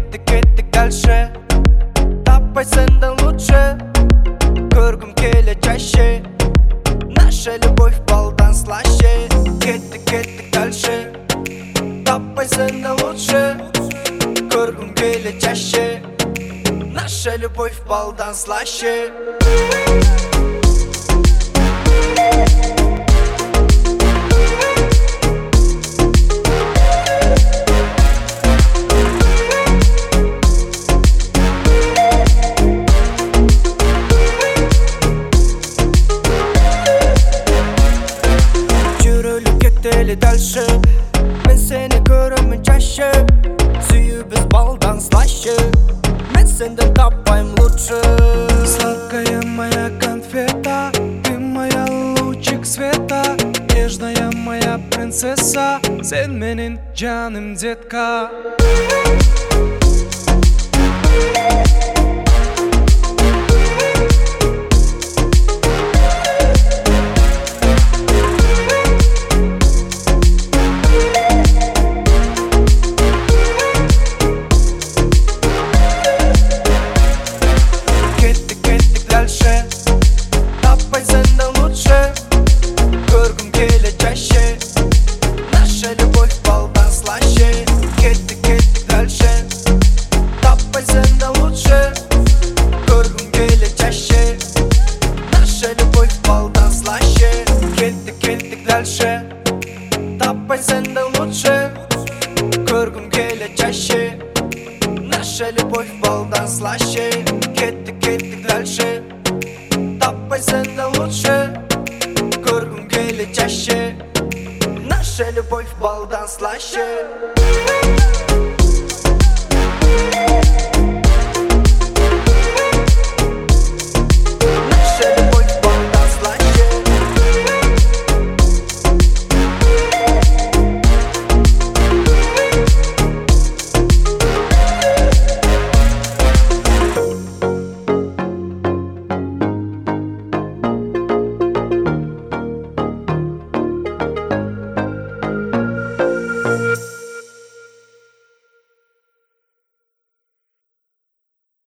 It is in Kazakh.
Кетtik дальше. Таппай сенден лучше. Көргім келе чаще. Наша любовь балдан слаще. Кетtik дальше. Таппай сенден лучше. Көргім келе чаще. Наша любовь балдан слаще. Дальше мен сені көремін чаще. Сүйібіз балдан слаще. Мен сенден таппайым лучше. Сладкая моя конфета, ты моя лучик света. Нежная моя принцесса, сен менин жаным детка. Таппай сенден лучше. Көргім келе чаще. Наша любовь балдан слаще. Кеттик дальше. Таппай сенден лучше. Көргім келе чаще. Наша любовь балдан слаще. Кеттик дальше. Таппай сенден лучше. Көргім келе чаще. Наша любовь балдан слаще. Кеттик дальше. Таппай сенден лучше. Көргім келе чаще. Наша любовь балдан слаще.